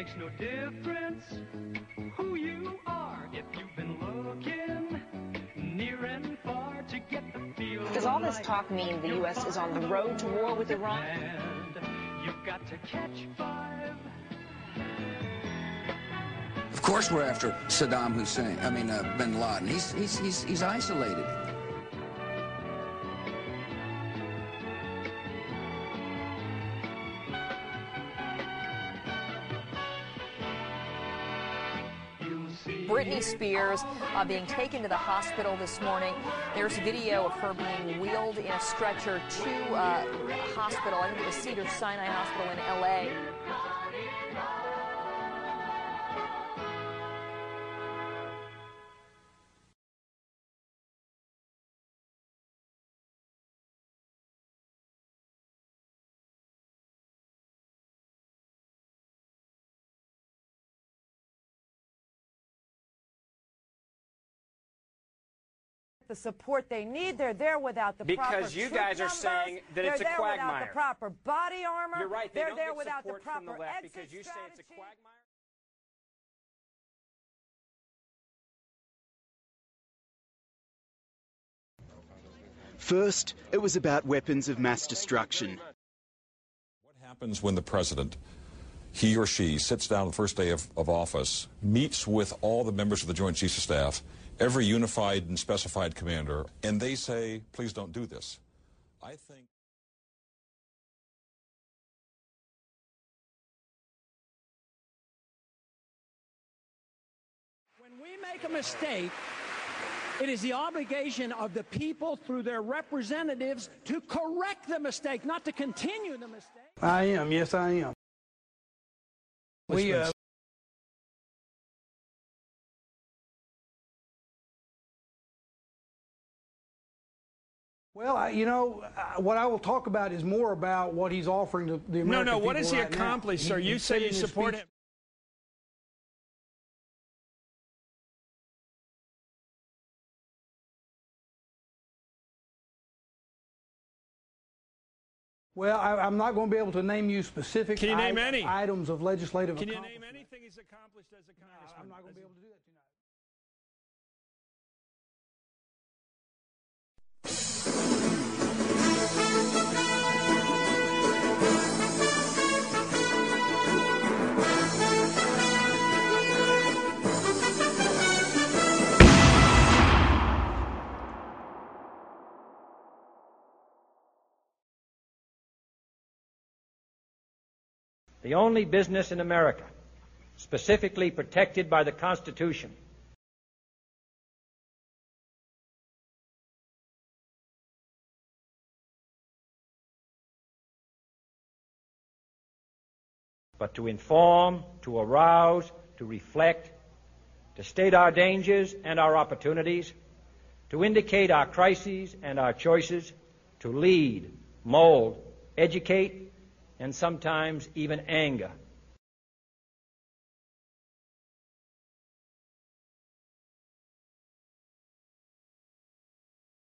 makes no difference who you are if you've been looking near and far to get the feel. Does all this talk mean the U.S. is on the road to war with Iran? And you've got to catch 5. Of course we're after Saddam Hussein, bin Laden. He's isolated. Britney Spears being taken to the hospital this morning. There's video of her being wheeled in a stretcher to a hospital. I think it was Cedars-Sinai Hospital in L.A. The support they need. They're there without the proper because you guys are saying that it's a quagmire. quagmire. They're there without the proper body armor. You're right. They're there without the proper exit because you say it's a quagmire. First, it was about weapons of mass destruction. What happens when the president, he or she, sits down the first day of office, meets with all the members of the Joint Chiefs of Staff, every unified and specified commander, and they say, please don't do this? I think... When we make a mistake, it is the obligation of the people through their representatives to correct the mistake, not to continue the mistake. I am. Yes, I am. Well, what I will talk about is more about what he's offering to the American people. No, what has he right accomplished, now. sir? You say you support him. Well, I'm not going to be able to name you specific Can you name any items of legislative Can you accomplishment. name anything he's accomplished as a congressman? I'm not going to be able to do that tonight. The only business in America specifically protected by the Constitution but to inform, to arouse, to reflect, to state our dangers and our opportunities, to indicate our crises and our choices, to lead, mold, educate, and sometimes even anger